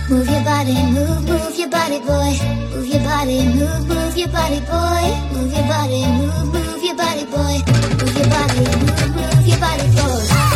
Move your body, move your body, boy. Move your body, move your body, boy. Move your body, move your body, boy. Move your body, move your body, boy.